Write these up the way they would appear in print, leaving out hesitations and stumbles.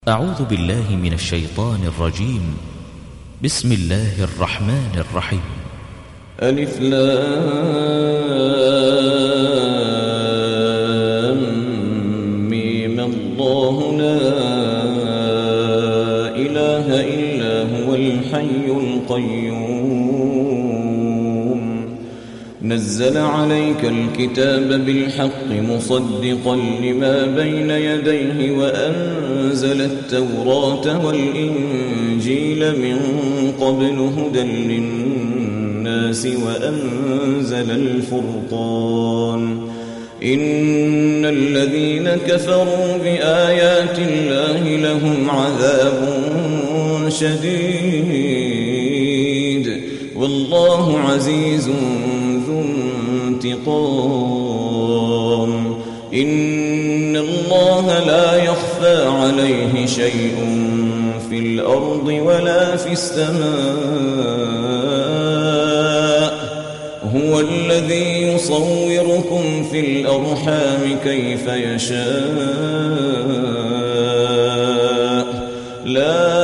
أعوذ بالله من الشيطان الرجيم. بسم الله الرحمن الرحيم. ألف لام ميم الله لا إله إلا هو الحي القيوم نزل عليك الكتاب بالحق مصدقا لما بين يديه وأنزل التوراة والإنجيل من قبل هدى للناس وأنزل الفرقان إن الذين كفروا بآيات الله لهم عذاب شديد والله عزيز ذو انتقام إن الله لا يخفى عليه شيء في الأرض ولا في السماء هو الذي يصوركم في الأرحام كيف يشاء لا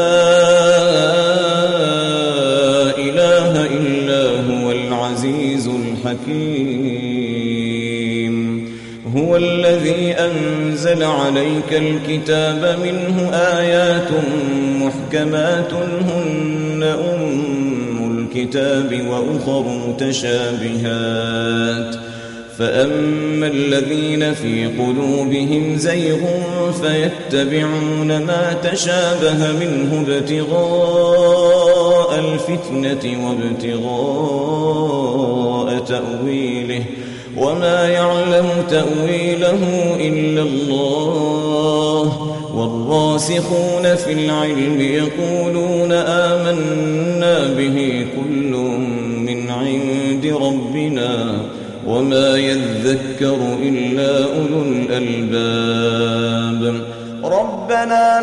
إله إلا هو العزيز الحكيم هو الذي أنزل عليك الكتاب منه آيات محكمات هن أم الكتاب وأخر متشابهات فأما الذين في قلوبهم زيغ فيتبعون ما تشابه منه ابتغاء الفتنة وابتغاء تأويله وما يعلم تأويله إلا الله والراسخون في العلم يقولون آمنا به كل من عند ربنا وما يذكر إلا أولو الألباب ربنا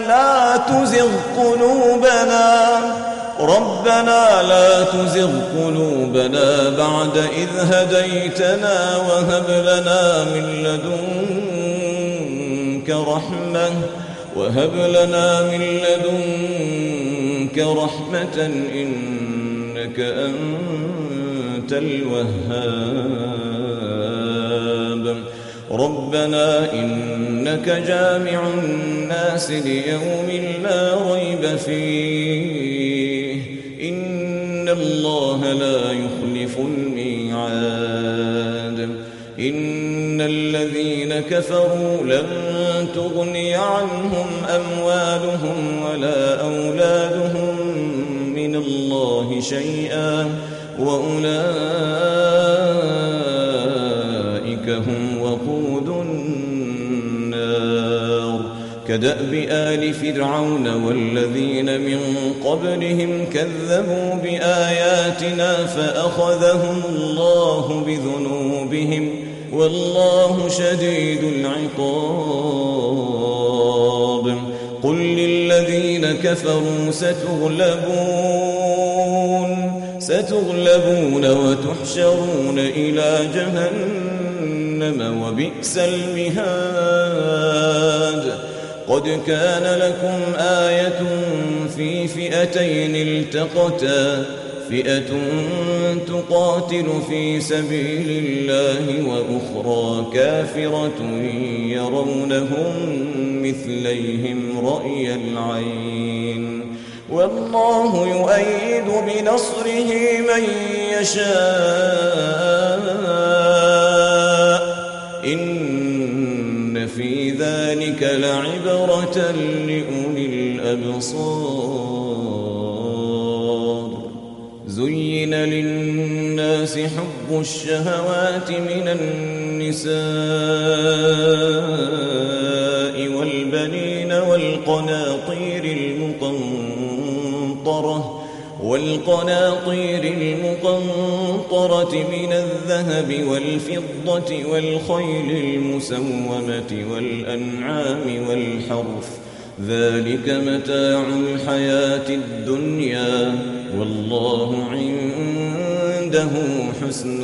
لا تزغ قلوبنا بعد إذ هديتنا وهب لنا من لدنك رحمة إنك أنت الوهاب ربنا إنك جامع الناس ليوم لا ريب فيه إن الله لا يخلف الميعاد إن الذين كفروا لن تغني عنهم أموالهم ولا أولادهم من الله شيئا وأولئك هم وقود النار كدأب آل فرعون والذين من قبلهم كذبوا بآياتنا فأخذهم الله بذنوبهم والله شديد العقاب قل للذين كفروا ستغلبون وتحشرون إلى جهنم وبئس المهاد قد كان لكم آية في فئتين التقتا فئة تقاتل في سبيل الله وأخرى كافرة يرونهم مثليهم رأي العين والله يؤيد بنصره من يشاء إن في ذلك لعبرة لأولي الأبصار زين للناس حب الشهوات من النساء والبنين والقناطير المقنطرة من الذهب والفضة والخيل المسومة والأنعام والحرث ذلك متاع الحياة الدنيا والله عنده حسن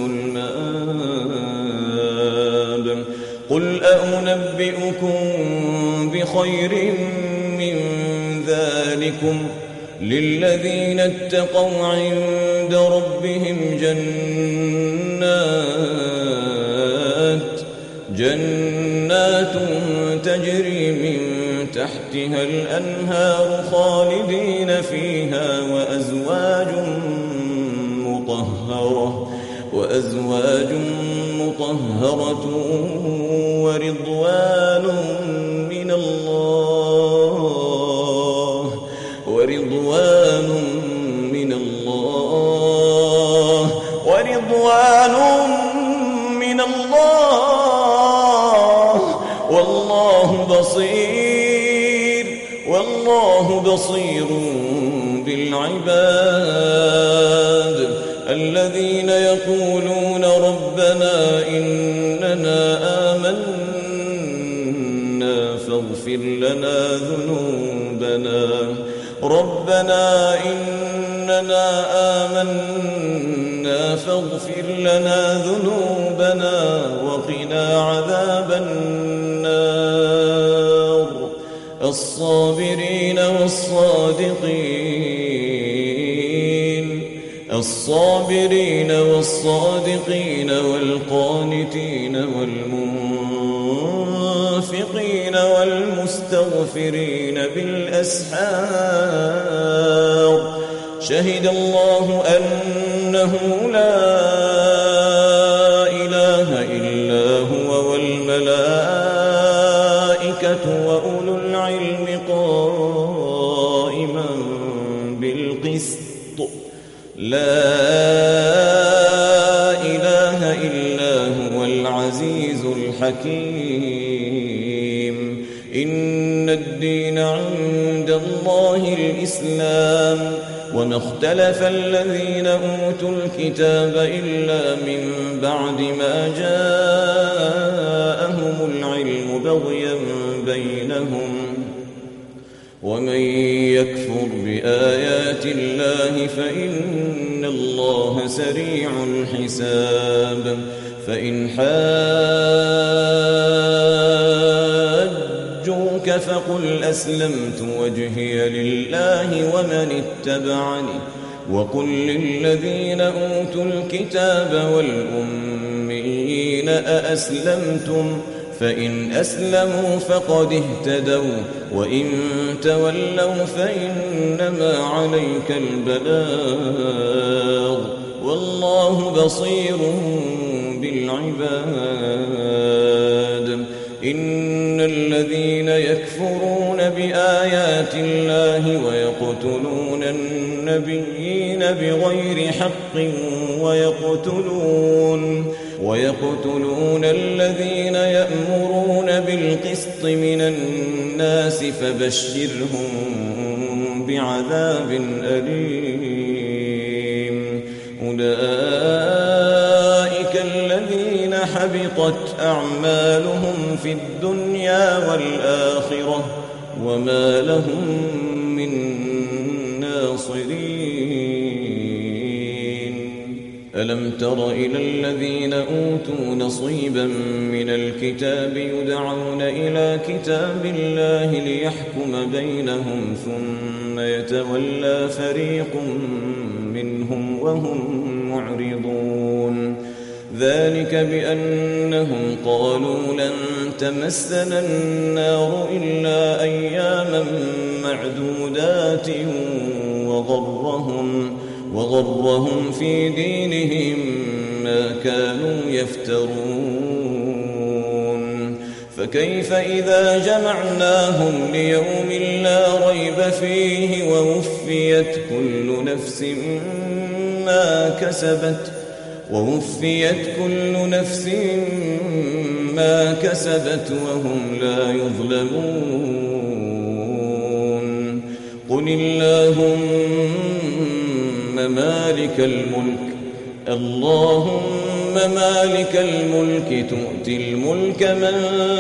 المآب قل أنبئكم بخير من ذلكم للذين اتقوا عند ربهم جنات تجري من تحتها الأنهار خالدين فيها وأزواج مطهرة ورضوان من الله والله بصير بالعباد. الذين يقولون ربنا إننا آمنا فاغفر لنا ذنوبنا وقنا عذاب النار. الصابرين والصادقين والقانتين والمنفقين والمستغفرين بالأسحار. شهد الله أنه لا إله إلا هو والملائكة وأولو العلم قائما بالقسط. لا إله إلا هو العزيز الحكيم. إن الدين عند الله الإسلام وما اختلف الذين أوتوا الكتاب إلا من بعد ما جاءهم العلم بغيا بينهم. ومن يكفر بآيات الله فإن الله سريع الحساب. فإن حاجوك فقل أسلمت وجهي لله ومن اتبعني وقل للذين أوتوا الكتاب والأميين أأسلمتم فإن أسلموا فقد اهتدوا وإن تولوا فإنما عليك البلاغ والله بصير بالعباد. إن الذين يكفرون بآيات الله ويقتلون النبيين بغير حق ويقتلون الذين يأمرون بالقسط من الناس فبشرهم بعذاب أليم. أولئك الذين حبطت أعمالهم في الدنيا والآخرة وما لهم من ناصرين. ألم تر إلى الذين أوتوا نصيبا من الكتاب يدعون إلى كتاب الله ليحكم بينهم ثم يتولى فريق منهم وهم معرضون. ذلك بأنهم قالوا لن تمسنا النار إلا أياما معدودات وغرهم في دينهم ما كانوا يفترون. فكيف إذا جمعناهم ليوم لا ريب فيه ووفيت كل نفس ما كسبت وهم لا يظلمون. قل اللهم مالك الملك تؤتي الملك من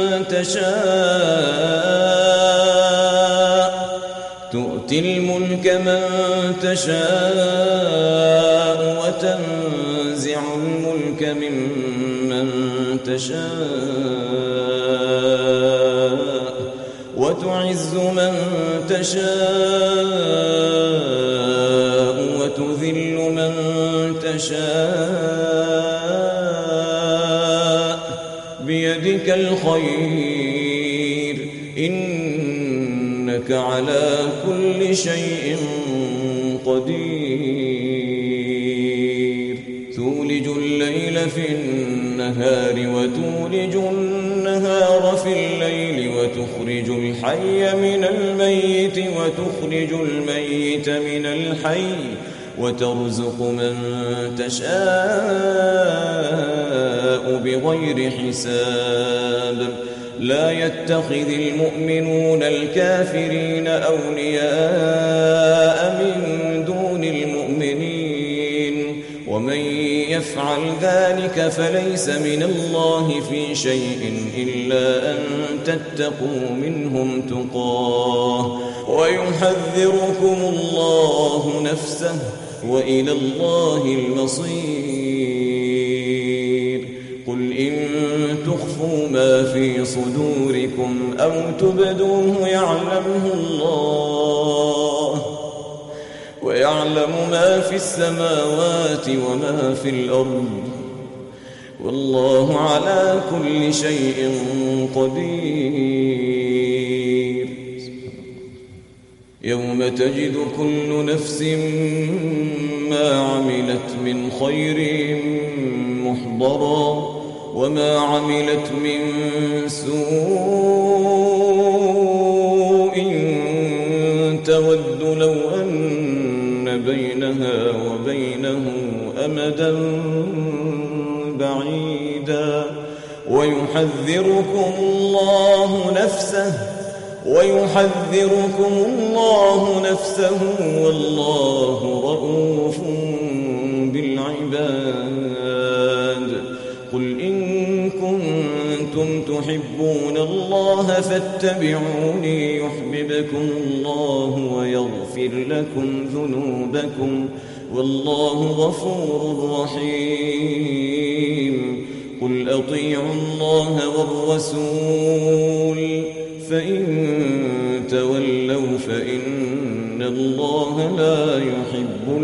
تشاء وتنزع الملك ممن تشاء وتعز من تشاء وتذل من تشاء بيدك الخير إنك على كل شيء قدير تولج الليل في النهار وتولج النهار في الليل وتخرج الحي من الميت وتخرج الميت من الحي وترزق من تشاء بغير حساب لا يتخذ المؤمنون الكافرين أولياء من دون المؤمنين ومن يفعل ذلك فليس من الله في شيء إلا أن تتقوا منهم تقاه ويحذركم الله نفسه وإلى الله المصير قل إن تخفوا ما في صدوركم أو تبدوه يعلمه الله ويعلم ما في السماوات وما في الأرض والله على كل شيء قدير يوم تجد كل نفس ما عملت من خير محضرا وما عملت من سوء تود لو أن بينها وبينه أمدا بعيدا ويحذركم الله نفسه والله رؤوف بالعباد قل إن كنتم تحبون الله فاتبعوني يحببكم الله ويغفر لكم ذنوبكم والله غفور رحيم قل أطيعوا الله والرسول فإن تولوا فإن الله لا يحب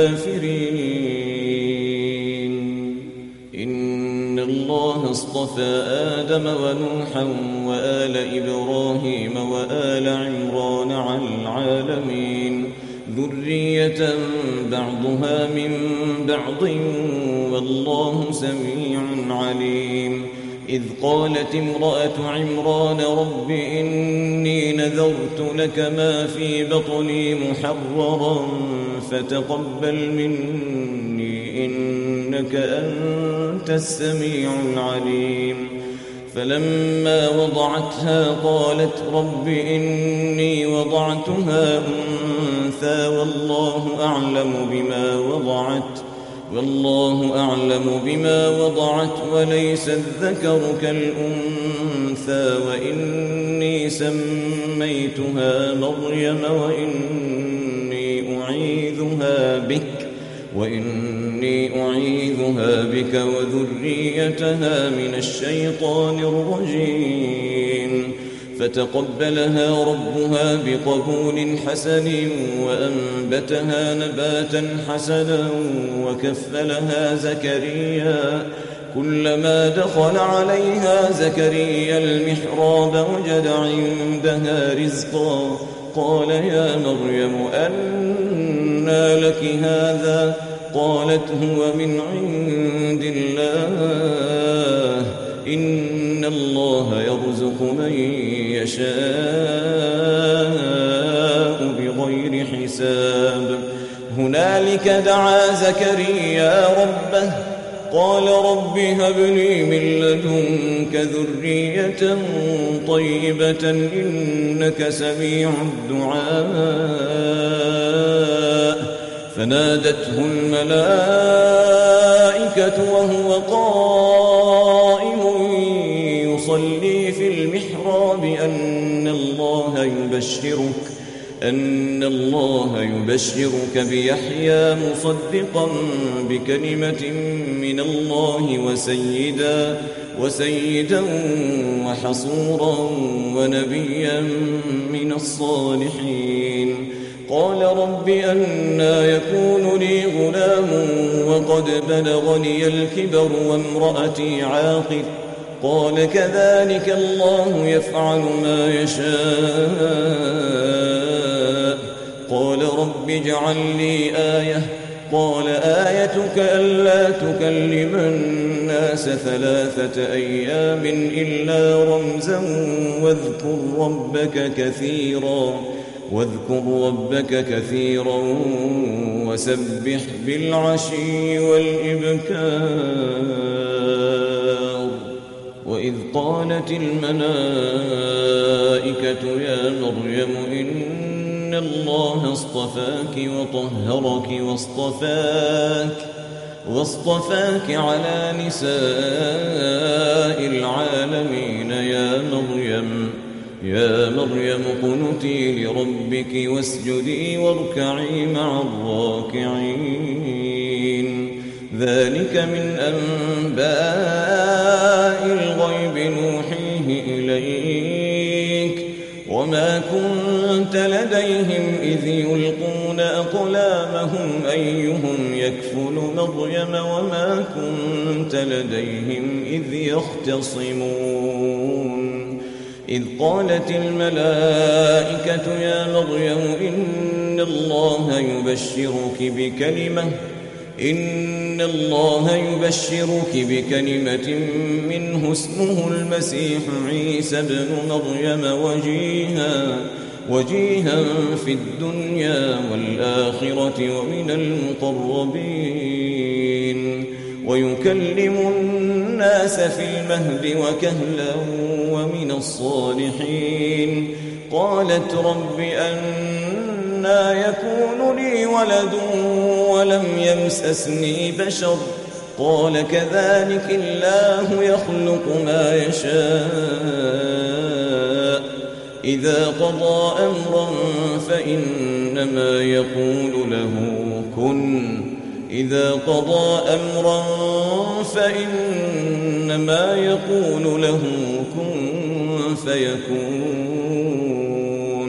الكافرين إن الله اصطفى آدم ونوحا وآل إبراهيم وآل عمران على العالمين ذرية بعضها من بعض والله سميع عليم إذ قالت امرأة عمران رب إني نذرت لك ما في بطني محررا فتقبل مني إنك أنت السميع العليم فلما وضعتها قالت رب إني وضعتها أنثى والله أعلم بما وضعت وليس الذكر كالأنثى وإني سميتها مريم وإني أعيذها بك وذريتها من الشيطان الرجيم فتقبلها ربها بقبول حسن وأنبتها نباتا حسنا وكفلها زكريا كلما دخل عليها زكريا المحراب وجد عندها رزقا قال يا مريم أنى لك هذا قالت هو من عند الله إن الله يرزق من يشاء بغير حساب هنالك دعا زكريا ربه قال رب هب لي من لدنك ذرية طيبة إنك سميع الدعاء فنادته الملائكة وهو قائم يصلي في المحراب أن الله يبشرك بيحيى مصدقا بكلمة من الله وسيدا وحصورا ونبيا من الصالحين. قال رب أنى يكون لي غلام وقد بلغني الكبر وامرأتي عاقر؟ قال كذلك الله يفعل ما يشاء. قال رب اجعل لي آية. قال آيتك ألا تكلم الناس 3 أيام إلا رمزا واذكر ربك كثيرا وسبح بالعشي والإبكار. وإذ قالت الملائكة يا مريم إن الله اصطفاك وطهرك واصطفاك على نساء العالمين. يا مريم قنتي لربك واسجدي واركعي مع الراكعين. ذلك من أنباء الغيب نوحيه إليك وما كنت لديهم إذ يلقون أقلامهم أيهم يكفل مريم وما كنت لديهم إذ يختصمون. إذ قالت الملائكة يا مريم إن الله يبشرك بكلمة منه اسمه المسيح عيسى ابن مريم وجيها في الدنيا والآخرة ومن المقربين ويكلم الناس في المهد وكهلا ومن الصالحين. قالت رب أنى يكون لي ولد ولم يمسسني بشر؟ قال كذلك الله يخلق ما يشاء. إذا قضى أمرا فإنما يقول له كن فيكون.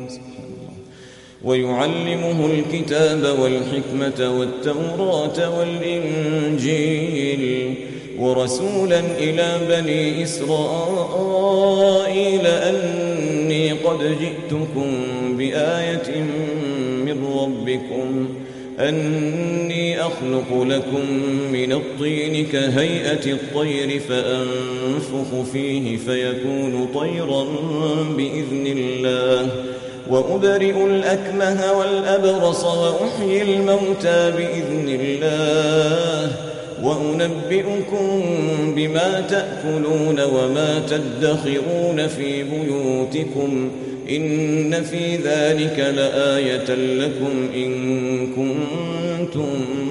ويعلمه الكتاب والحكمة والتوراة والإنجيل ورسولا إلى بني إسرائيل أني قد جئتكم بآية من ربكم أني أخلق لكم من الطين كهيئة الطير فأنفخ فيه فيكون طيرا بإذن الله وأبرئ الأكمه والأبرص وأحيي الموتى بإذن الله وأنبئكم بما تأكلون وما تدخرون في بيوتكم إن في ذلك لآية لكم إن كنتم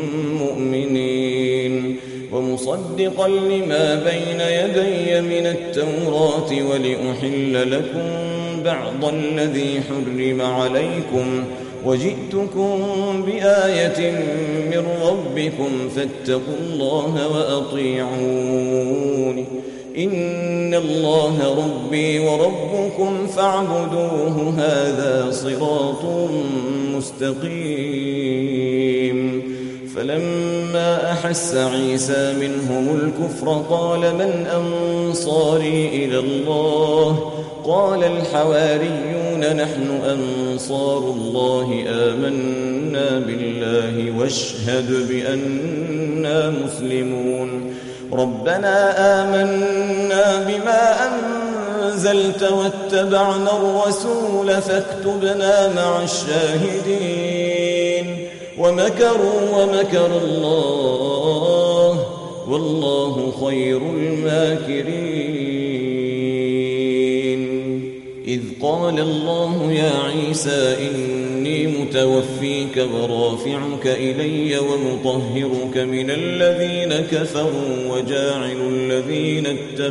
مؤمنين. ومصدقا لما بين يدي من التوراة ولأحل لكم بعض الذي حرم عليكم وجئتكم بآية من ربكم فاتقوا الله وأطيعون. إن الله ربي وربكم فاعبدوه هذا صراط مستقيم. فلما أحس عيسى منهم الكفر قال من أنصاري إلى الله؟ قال الحواريون نحن أنصار الله آمنا بالله واشهد بأننا مسلمون. ربنا آمنا بما أنزلت واتبعنا الرسول فاكتبنا مع الشاهدين. ومكروا ومكر الله والله خير الماكرين. إذ قال الله يا عيسى إني متوفيك ورافعك إلي ومطهرك من الذين كفروا وجاعل الذين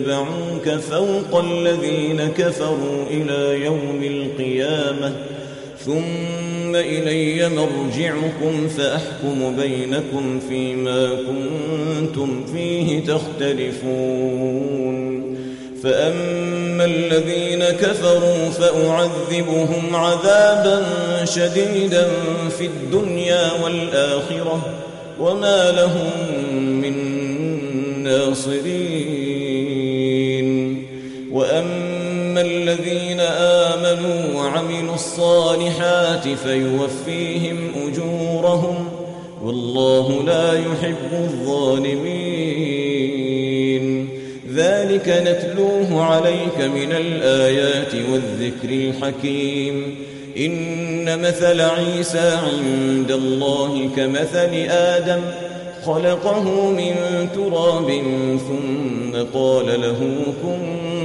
اتبعوك فوق الذين كفروا إلى يوم القيامة ثم إلي مرجعكم فأحكم بينكم فيما كنتم فيه تختلفون فأما الذين كفروا فأعذبهم عذابا شديدا في الدنيا والآخرة وما لهم من ناصرين وأما الذين آمنوا وعملوا الصالحات فيوفيهم أجورهم والله لا يحب الظالمين ذلك نتلوه عليك من الآيات والذكر الحكيم إن مثل عيسى عند الله كمثل آدم خلقه من تراب ثم قال له كن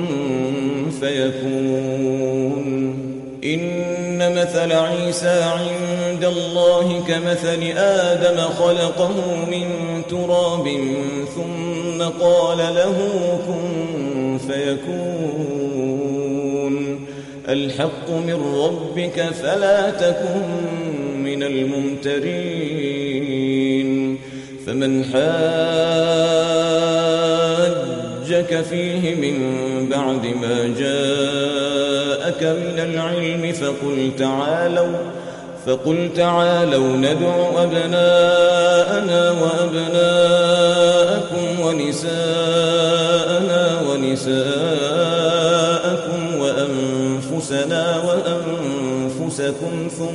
فيكون إن مثل عيسى عند الله كمثل آدم خلقه من تراب ثم قال له كن فيكون الحق من ربك فلا تكن من الممترين فمن حاجك فيه من بعد ما جاءك من العلم فقل تعالوا ندع أبناءنا وأبناءكم ونساءنا ونساءكم وأنفسنا وأنفسكم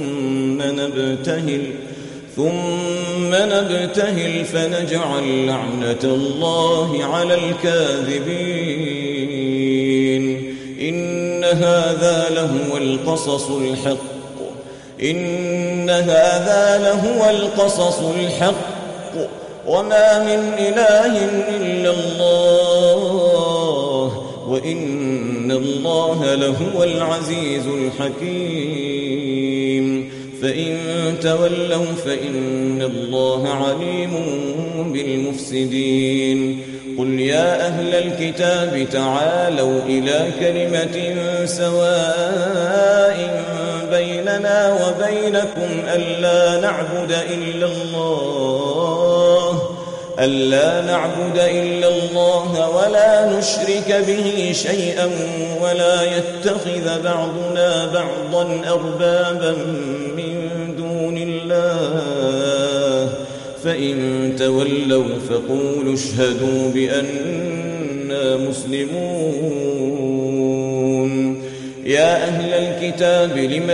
ثم نبتهل فنجعل لعنة الله على الكاذبين إن هذا لهو القصص الحق وما من إله إلا الله وإن الله لهو العزيز الحكيم فإن تولوا فإن الله عليم بالمفسدين قل يا أهل الكتاب تعالوا إلى كلمة سواء بيننا وبينكم ألا نعبد إلا الله ولا نشرك به شيئا ولا يتخذ بعضنا بعضا أربابا من دون الله فإن تولوا فقولوا اشهدوا بأننا مسلمون يا أهل الكتاب لم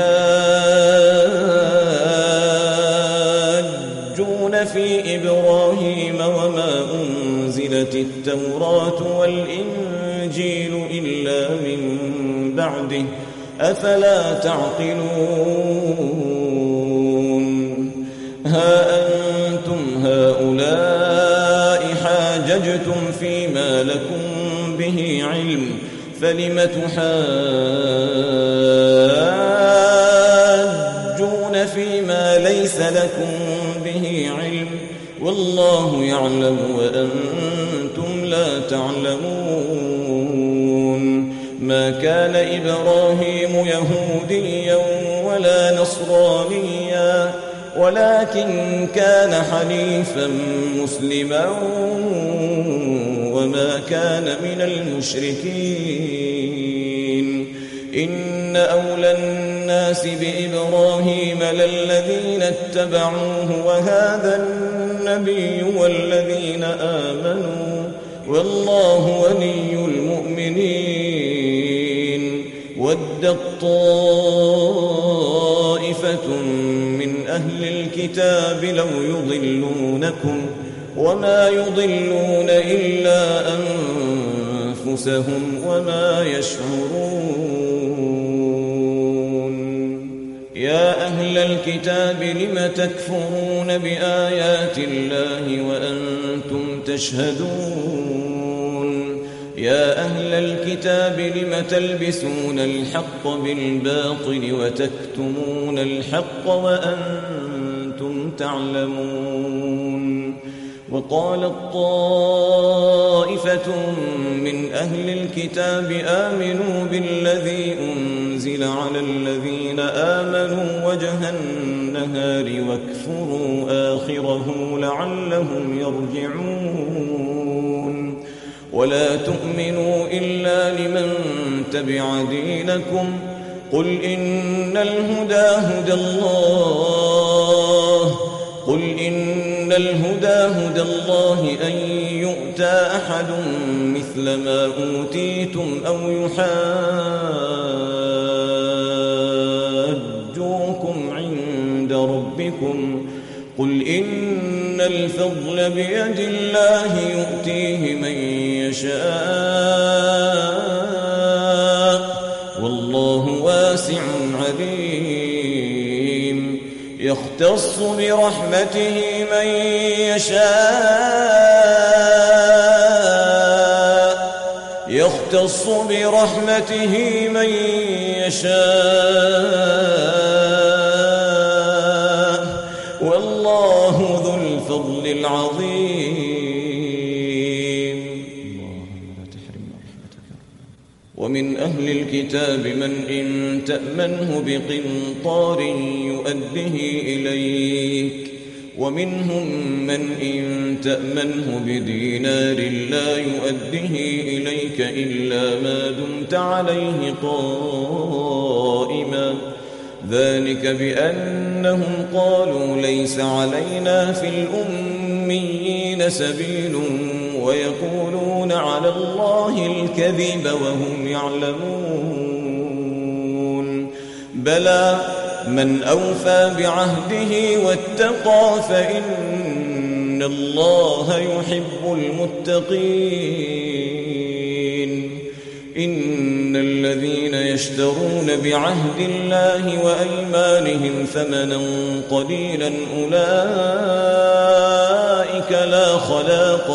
تحاجون في إبراهيم وما أنزلت التوراة والإنجيل إلا من بعده أفلا تعقلون ها أنتم هؤلاء حاججتم فيما لكم به علم فلم تحاجون فيما ليس لكم به علم والله يعلم وأنتم لا تعلمون ما كان إبراهيم يهوديا ولا نصرانيا ولكن كان حنيفا مسلما وما كان من المشركين إن أولى الناس بإبراهيم للذين اتبعوه وهذا النبي والذين آمنوا والله ولي المؤمنين ودت طائفة من أهل الكتاب لو يضلونكم وما يضلون إلا أنفسهم وما يشعرون يا أهل الكتاب لم تكفرون بآيات الله وأنتم تشهدون يا أهل الكتاب لم تلبسون الحق بالباطل وتكتمون الحق وأنتم تعلمون وقالت طائفة من أهل الكتاب آمنوا بالذي أنزل على الذين آمنوا وجه النهار واكفروا آخره لعلهم يرجعون ولا تؤمنوا إلا لمن تبع دينكم قل إن الهدى هدى الله أن يؤتى أحد مثل ما أوتيتم أو يحاجوكم عند ربكم قل إن الفضل بيد الله يؤتيه من يشاء والله واسع عليم يختص برحمته من يشاء والله ذو الفضل العظيم اللهم لا تحرمنا رحمتك. ومن أهل الكتاب من إن تأمنه بقنطار يؤده إليك ومنهم من إن تأمنه بدينار لا يؤده إليك إلا ما دمت عليه قائما ذلك بأنهم قالوا ليس علينا في الأميين سبيل ويقولون على الله الكذب وهم يعلمون بلى من أوفى بعهده واتقى فإن الله يحب المتقين إن الذين يشترون بعهد الله وأيمانهم ثمنا قليلا أولئك لا خلاق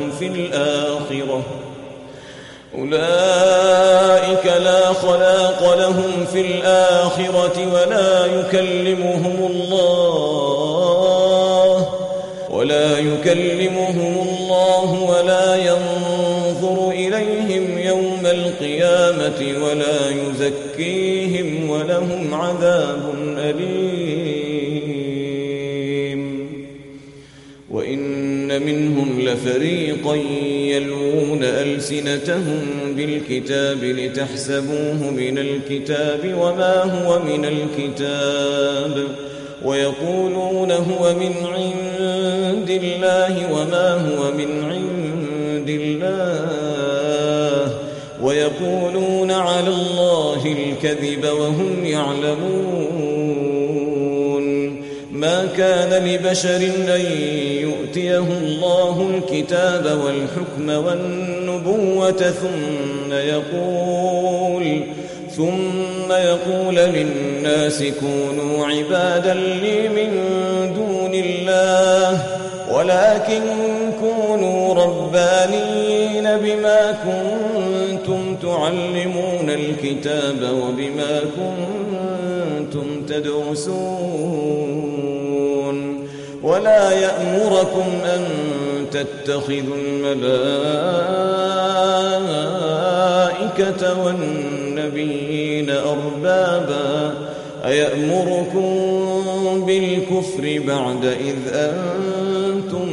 لهم في الآخرة ولا يكلمهم الله ولا ينظر إليهم يوم القيامة ولا يزكيهم ولهم عذاب أليم وإن منهم لفريقا يلوون ألسنتهم بالكتاب لتحسبوه من الكتاب وما هو من الكتاب ويقولون هو من عند الله وما هو من عند الله ويقولون على الله الكذب وهم يعلمون ما كان لبشر أن يؤتيه الله الكتاب والحكم والنبوة ثم يقول للناس كونوا عبادا لي من دون الله ولكن كونوا ربانيين بما كنتم تعلمون الكتاب وبما كنتم تدرسون ولا يأمركم أن تتخذوا الملائكة والنبيين أربابا أيأمركم بالكفر بعد إذ أنتم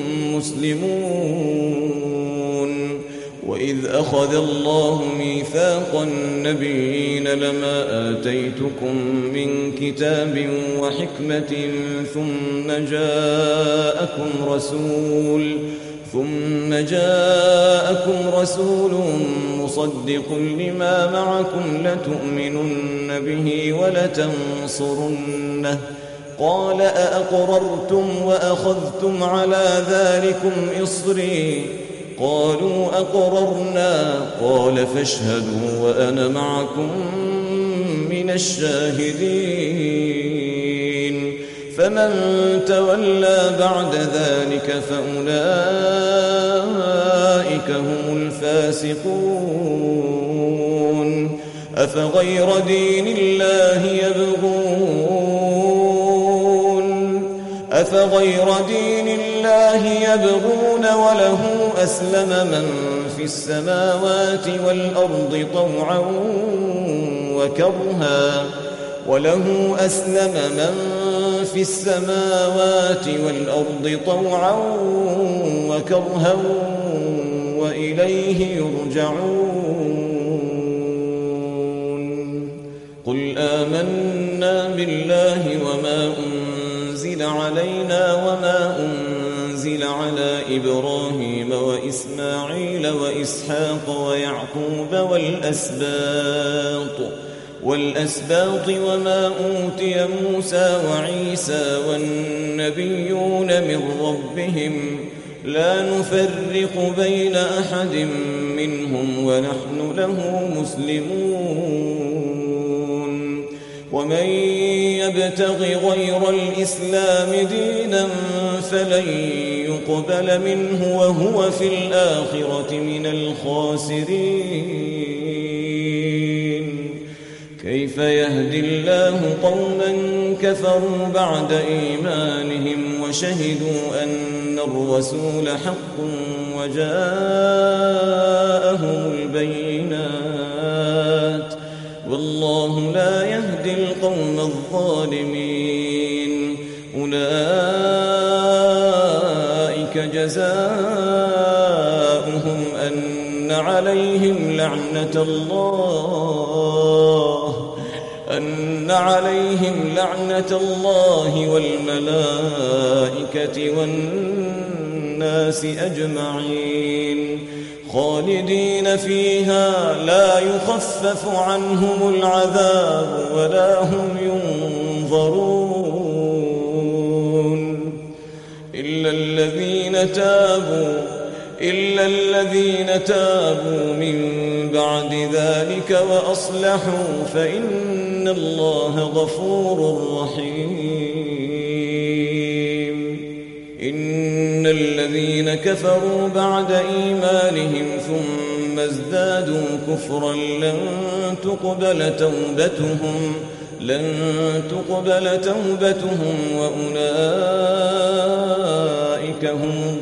مسلمون وإذ أخذ الله ميثاق النبيين لما آتيتكم من كتاب وحكمة ثم جاءكم رسول مصدق لما معكم لتؤمنن به ولتنصرنه قال أأقررتم وأخذتم على ذلكم إصري قالوا أقررنا قال فاشهدوا وأنا معكم من الشاهدين فمن تولى بعد ذلك فأولئك هم الفاسقون أفغير دين الله الله يبغون وله أسلم من في السماوات والأرض طوعا وكرها وإليه يرجعون قل آمنا بالله وما أنزل علينا وما أنزل على إبراهيم وإسماعيل وإسحاق ويعقوب والأسباط وما أوتي موسى وعيسى والنبيون من ربهم لا نفرق بين أحد منهم ونحن له مسلمون ومن يبتغ غير الإسلام دينا فلن يقبل منه وهو في الآخرة من الخاسرين كيف يهدي الله قوما كفروا بعد إيمانهم وشهدوا أن الرسول حق وجاءهم البينات والله لا يهدي القوم الظالمين أولئك جزاؤهم أن عليهم لعنة الله والملائكة والناس أجمعين خالدين فيها لا يخفف عنهم العذاب ولا هم ينظرون إلا الذين تابوا من بعد ذلك وأصلحوا فإن الله غفور رحيم إن الذين كفروا بعد إيمانهم ثم ازدادوا كفرا لن تقبل توبتهم وأولئك هم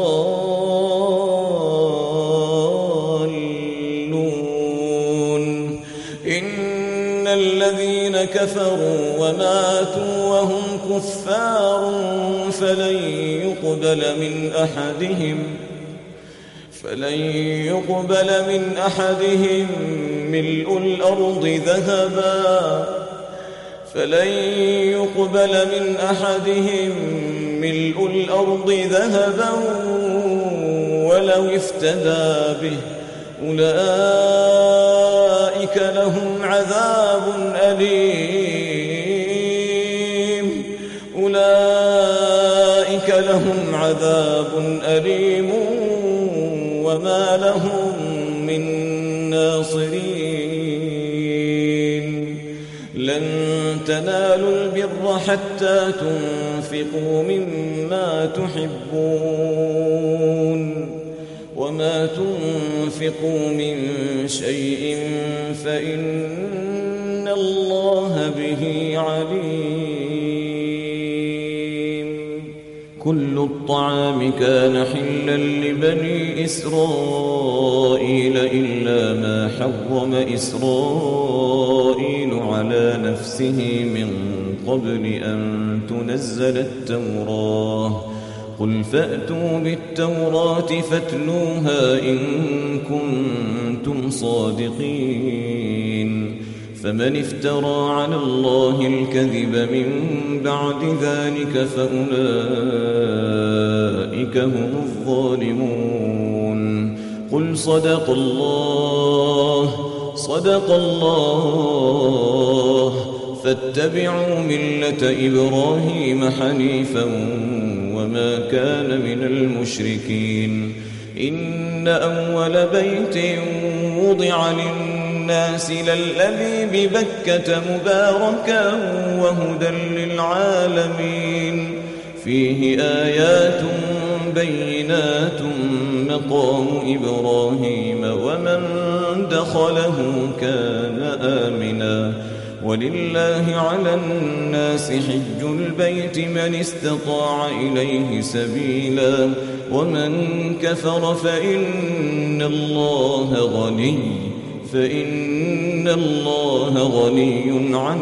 الضالون إن الذين كفروا وماتوا وهم كفار فلن يقبل من أحدهم ملء الأرض ذهبا ولو افتدى به أولئك لهم عذاب أليم وما لهم من ناصرين لن تنالوا البر حتى تنفقوا مما تحبون وما تنفقوا من شيء فإن الله به عليم كل الطعام كان حلا لبني إسرائيل إلا ما حرم إسرائيل على نفسه من قبل أن تنزل التوراة قل فأتوا بالتوراة فاتلوها إن كنتم صادقين فمن افترى على الله الكذب من بعد ذلك فأولئك هم الظالمون قل صدق الله فاتبعوا ملة إبراهيم حنيفا وما كان من المشركين إن أول بيت وضع للناس للذي ببكة مباركا وهدى للعالمين فيه آيات بينات مقام إبراهيم ومن دخله كان آمنا ولله على الناس حج البيت من استطاع إليه سبيلا ومن كفر فإن الله غني عن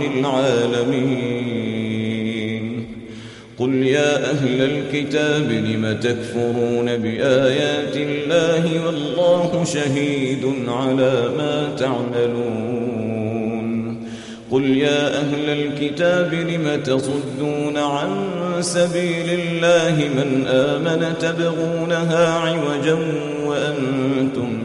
العالمين. قل يا أهل الكتاب لم تكفرون بآيات الله والله شهيد على ما تعملون. قل يا أهل الكتاب لم تصدون عن سبيل الله من آمن تبغونها عوجا وأنتم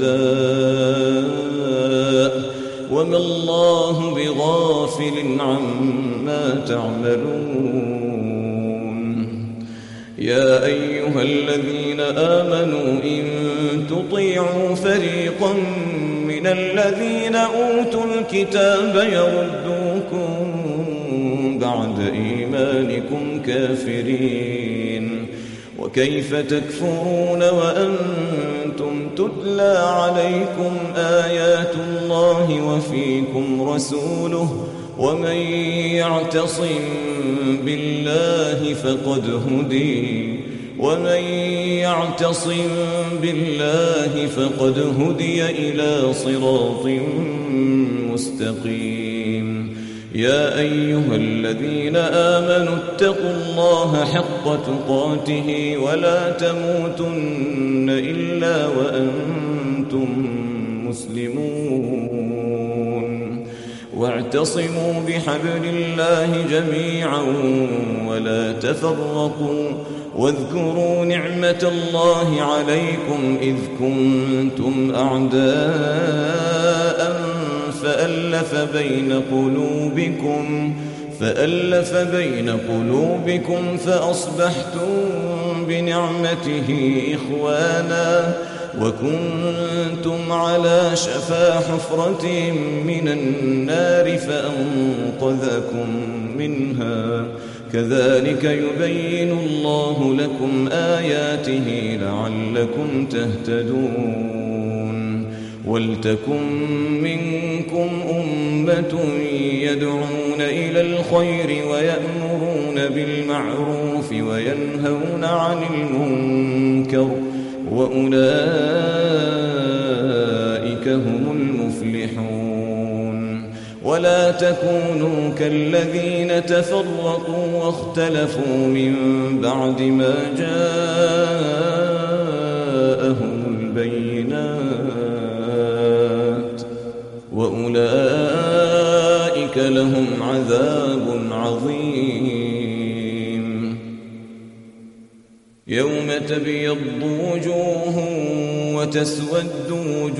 شهداء وما الله بغافل عما تعملون. يا أيها الذين آمنوا إن تطيعوا فريقا من الذين أوتوا الكتاب يردوكم بعد إيمانكم كافرين وكيف تكفرون وأنتم تتلى عليكم آيات الله وفيكم رسوله ومن يعتصم بالله فقد هدي إلى صراط مستقيم. يا أيها الذين آمنوا اتقوا الله حق تقاته ولا تموتن إلا وأنتم مسلمون. واعتصموا بحبل الله جميعا ولا تفرقوا واذكروا نعمة الله عليكم إذ كنتم أعداء فألف بين قلوبكم فأصبحتم بنعمته إخوانا وكنتم على شفا حفرة من النار فأنقذكم منها كذلك يبين الله لكم آياته لعلكم تهتدون. ولتكن منكم أمة يدعون إلى الخير ويأمرون بالمعروف وينهون عن المنكر وأولئك هم المفلحون. ولا تكونوا كالذين تفرقوا واختلفوا من بعد ما جاءهم البينات وأولئك لهم عذاب عظيم. يوم تبيض وجوه وتسود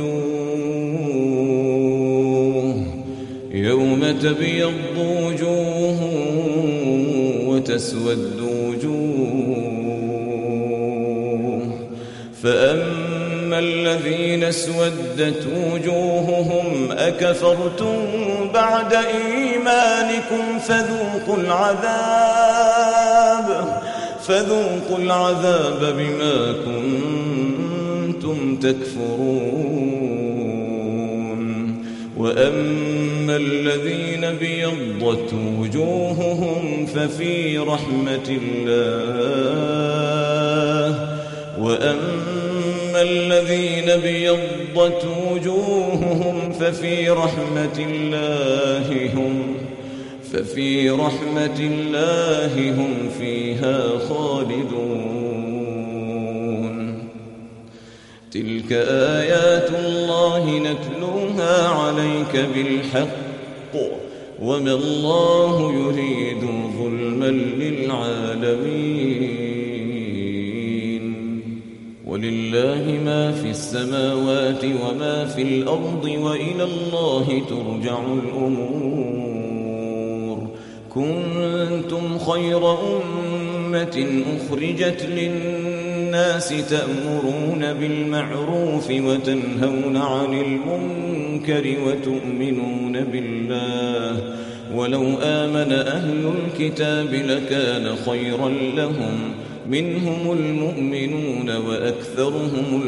وجوه فأما الذين اسودت وجوههم أكفرتم بعد إيمانكم فذوقوا العذاب بما كنتم تكفرون. وأما الذين ابيضت وجوههم ففي رحمة الله هم فيها خالدون. تلك آيات الله نتلوها عليك بالحق وما الله يريد ظلما للعالمين. ولله ما في السماوات وما في الأرض وإلى الله ترجع الأمور. كنتم خير أمة أخرجت للناس تأمرون بالمعروف وتنهون عن المنكر وتؤمنون بالله ولو آمن أهل الكتاب لكان خيرا لهم منهم المؤمنون وأكثرهم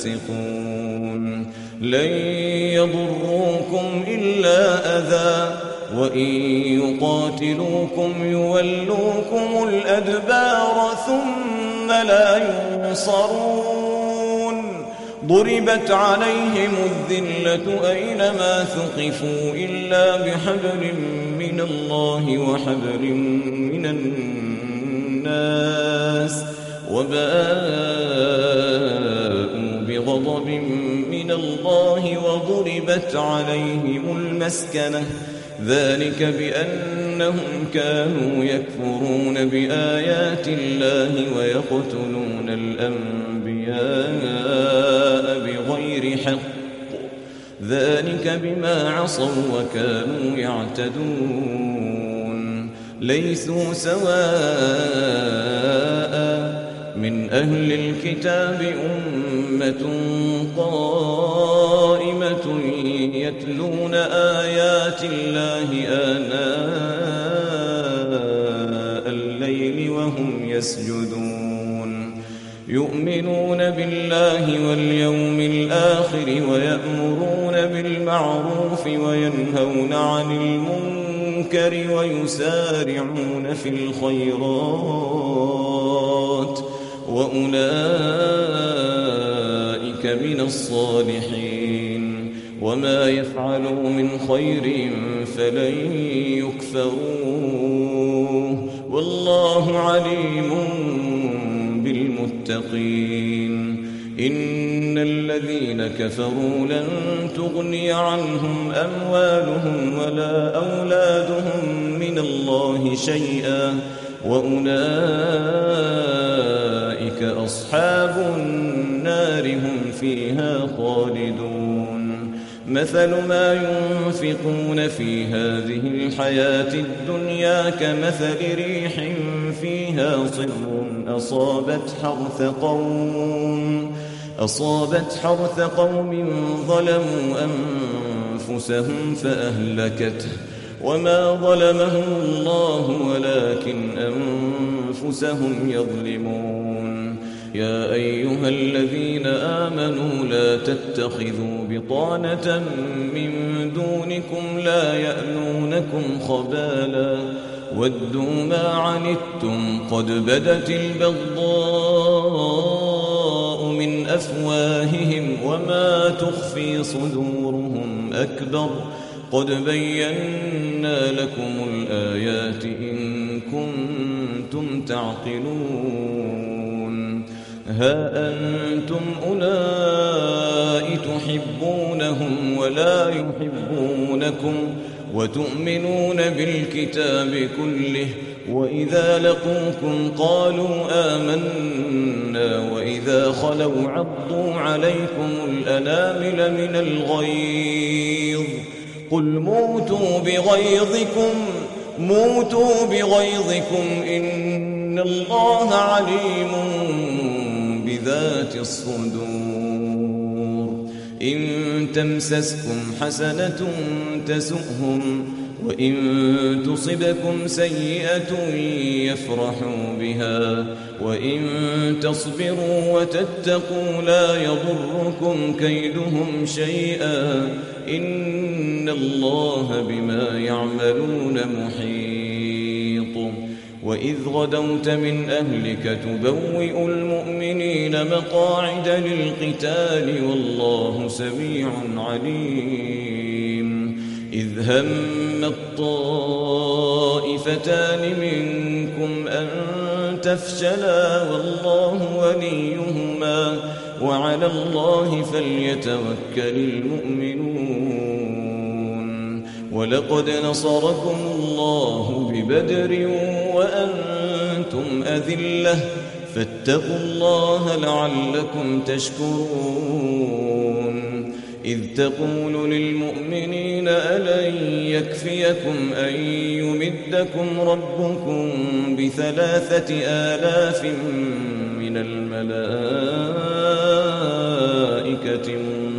الفاسقون. لن يضروكم إلا أذى وإن يقاتلوكم يولوكم الأدبار ثم لا ينصرون ضربت عليهم الذلة أينما ثقفوا إلا بحبل من الله وحبل من الناس وباءوا بغضب من الله وضربت عليهم المسكنة ذلك بأنهم كانوا يكفرون بآيات الله ويقتلون الأنبياء بغير حق ذلك بما عصوا وكانوا يعتدون ليسوا سواء من أهل الكتاب أمة قائمة يتلون آيات الله آناء الليل وهم يسجدون يؤمنون بالله واليوم الآخر ويأمرون بالمعروف وينهون عن المنكر ويسارعون في الخيرات وأولئك من الصالحين وما يفعلوا من خير فلن يكفروه والله عليم بالمتقين إن الذين كفروا لن تغني عنهم أموالهم ولا أولادهم من الله شيئا وأولئك أصحاب النار هم فيها خالدون مثل ما ينفقون في هذه الحياة الدنيا كمثل ريح فيها صر أصابت حرث قوم ظلموا أنفسهم فأهلكته وما ظلمهم الله ولكن أنفسهم يظلمون يا أيها الذين آمنوا لا تتخذوا بطانة من دونكم لا يألونكم خبالا ودوا ما عنتم قد بدت البغضاء من أفواههم وما تخفي صدورهم أكبر قد بينا لكم الآيات إن كنتم تعقلون ها أنتم أولئك تحبونهم ولا يحبونكم وتؤمنون بالكتاب كله وإذا لقوكم قالوا آمنا وإذا خلوا عضوا عليكم الأنامل من الغيظ قل موتوا بغيظكم إن الله عليم بذات الصدور إن تمسسكم حسنة تسؤهم وإن تصبكم سيئة يفرحوا بها وإن تصبروا وتتقوا لا يضركم كيدهم شيئا إن الله بما يعملون محيط وإذ غدوت من أهلك تبوئ المؤمنين مقاعد للقتال والله سميع عليم إذ هم الطائفتان منكم أن تفشلا والله وليهما وعلى الله فليتوكل المؤمنون ولقد نصركم الله ببدر وأنتم أذلة فاتقوا الله لعلكم تشكرون إذ تقول للمؤمنين ألن يكفيكم أن يمدكم ربكم ب3,000 من الملائكة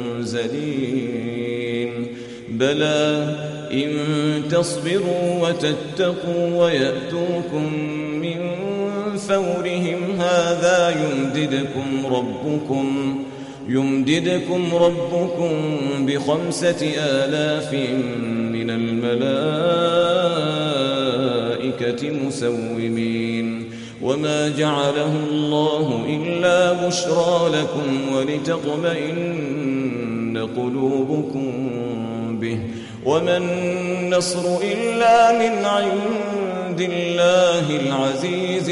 منزلين بلى إن تصبروا وتتقوا ويأتوكم من فورهم هذا يمددكم يمددكم ربكم ب5000 من الملائكة مسومين وما جعله الله إلا بشرى لكم ولتطمئن قلوبكم به وما النصر إلا من عند الله العزيز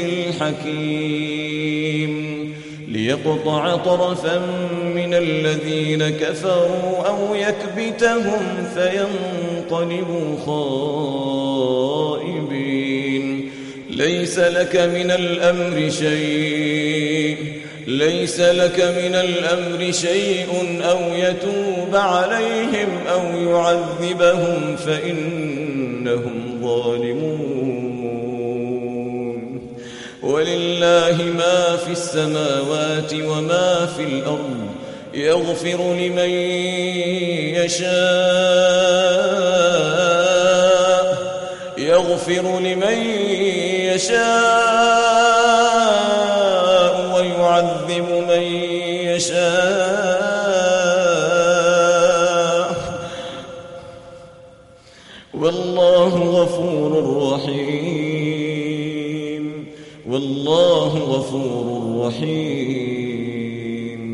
الحكيم ليقطع طرفا من الذين كفروا أو يكبتهم فينقلبوا خائبين ليس لك من الأمر شيء أو يتوب عليهم أو يعذبهم فإنهم ظالمون ولله ما في السماوات وما في الأرض يغفر لمن يشاء ويعذب من يشاء والله غفور رحيم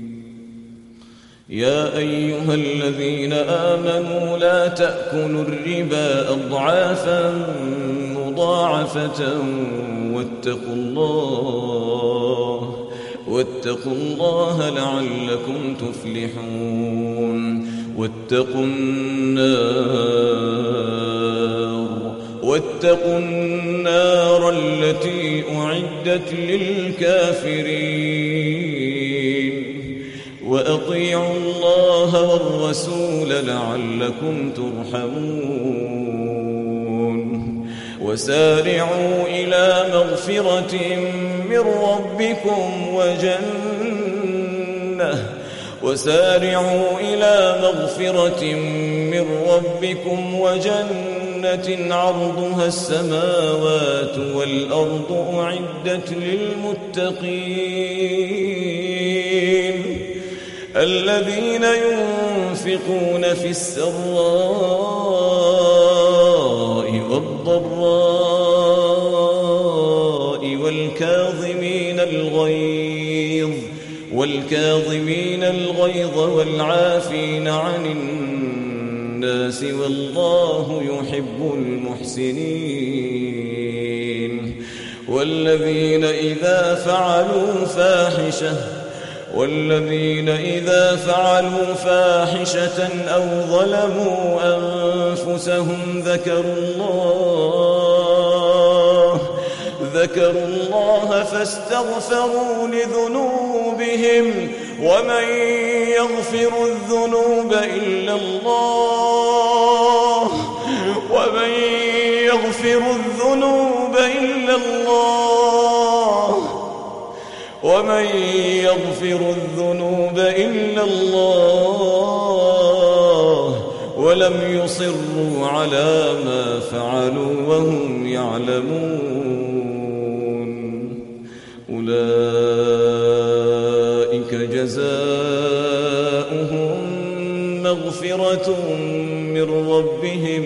يا أيها الذين آمنوا لا تأكلوا الربا أضعافا مضاعفة واتقوا الله لعلكم تفلحون واتقوا النار التي أعدت للكافرين وأطيعوا الله والرسول لعلكم ترحمون وسارعوا إلى مغفرة من ربكم وجنة عرضها السماوات والأرض أعدت للمتقين الذين ينفقون في السراء والضراء والكاظمين الغيظ والعافين عن الناس والله يحب المحسنين والذين إذا فعلوا فاحشة أو ظلموا أنفسهم ذكروا الله فاستغفروا لذنوبهم ومن يغفر الذنوب إلا الله ولم يصروا على ما فعلوا وهم يعلمون أولئك جزاؤهم مغفرة من ربهم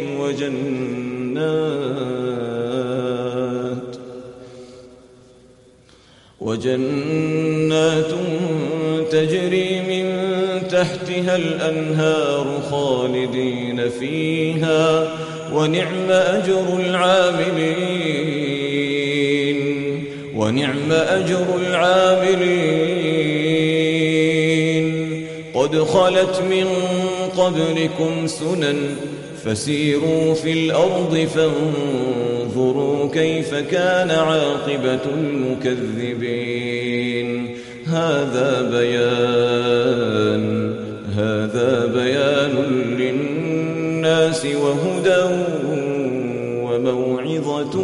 وجنات تجري من تحتها الأنهار خالدين فيها ونعم أجر العاملين قد خلت من قبلكم سنن فسيروا في الأرض فانظروا كيف كان عاقبة المكذبين هذا بيان للناس وهدى وموعظة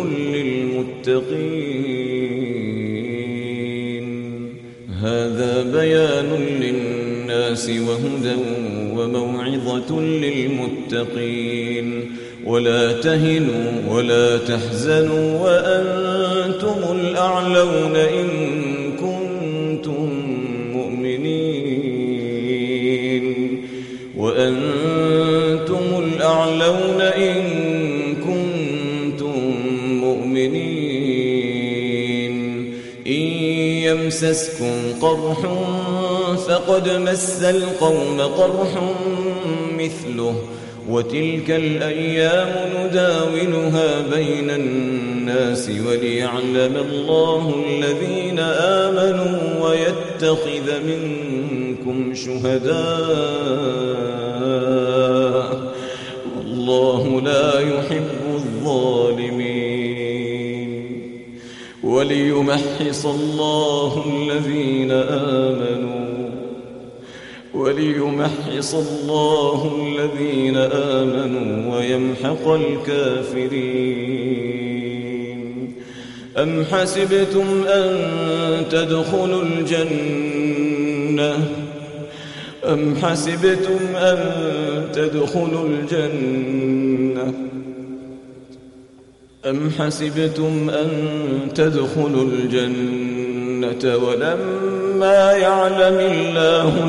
للمتقين ولا تهنوا ولا تحزنوا وأنتم الأعلون إن كنتم مؤمنين المؤمنين إن يمسسكم قرح فقد مس القوم قرح مثله وتلك الأيام نداولها بين الناس وليعلم الله الذين آمنوا ويتخذ منكم شهداء والله لا يحب الظالمين وليمحص الله الذين آمنوا ويمحق الكافرين أم حسبتم أن تدخلوا الجنة ولما يعلم الله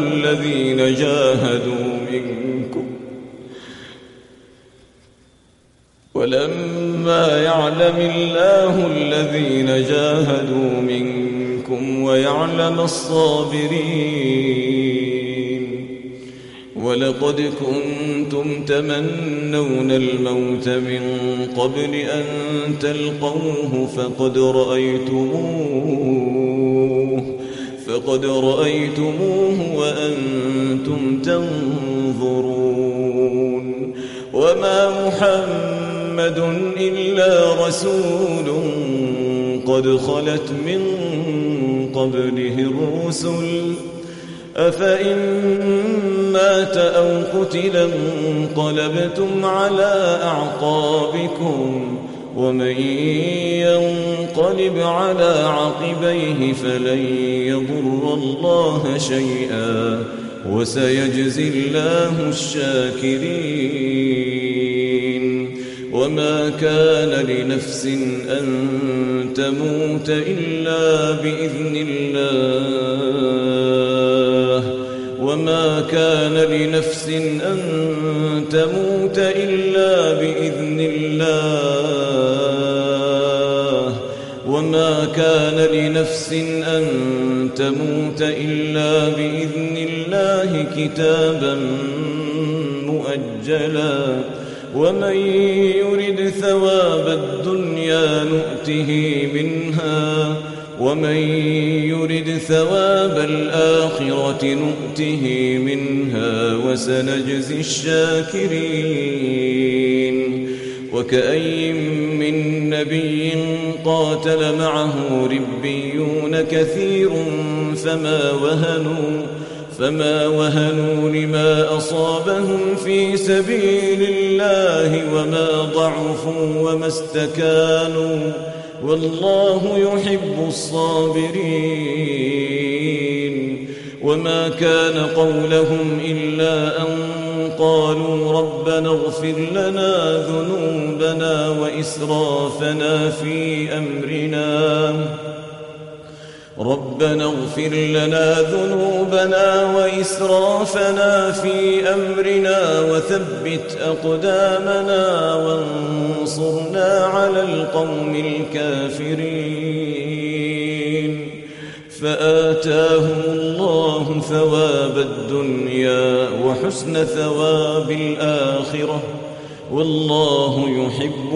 الذين جاهدوا منكم ويعلم الصابرين ولقد كنتم تمنون الموت من قبل أن تلقوه فقد رأيتموه وأنتم تنظرون وما محمد إلا رسول قد خلت من قبله الرسل أفإن مات أو قتل انقلبتم على أعقابكم ومن ينقلب على عقبيه فلن يضر الله شيئا وسيجزي الله الشاكرين وما كان لنفس أن تموت إلا بإذن الله وما كان لنفس أن تموت إلا بإذن الله كتابا مؤجلا ومن يرد ثواب الدنيا نؤته منها ومن يرد ثواب الآخرة نؤته منها وسنجزي الشاكرين وكأي من نبي قاتل معه ربيون كثير فما وهنوا لما أصابهم في سبيل الله وما ضعفوا وما استكانوا والله يحب الصابرين وما كان قولهم إلا أن قالوا ربنا اغفر لنا ذنوبنا وإسرافنا في أمرنا وثبت أقدامنا وانصرنا على القوم الكافرين فآتاهم الله ثواب الدنيا وحسن ثواب الآخرة والله يحب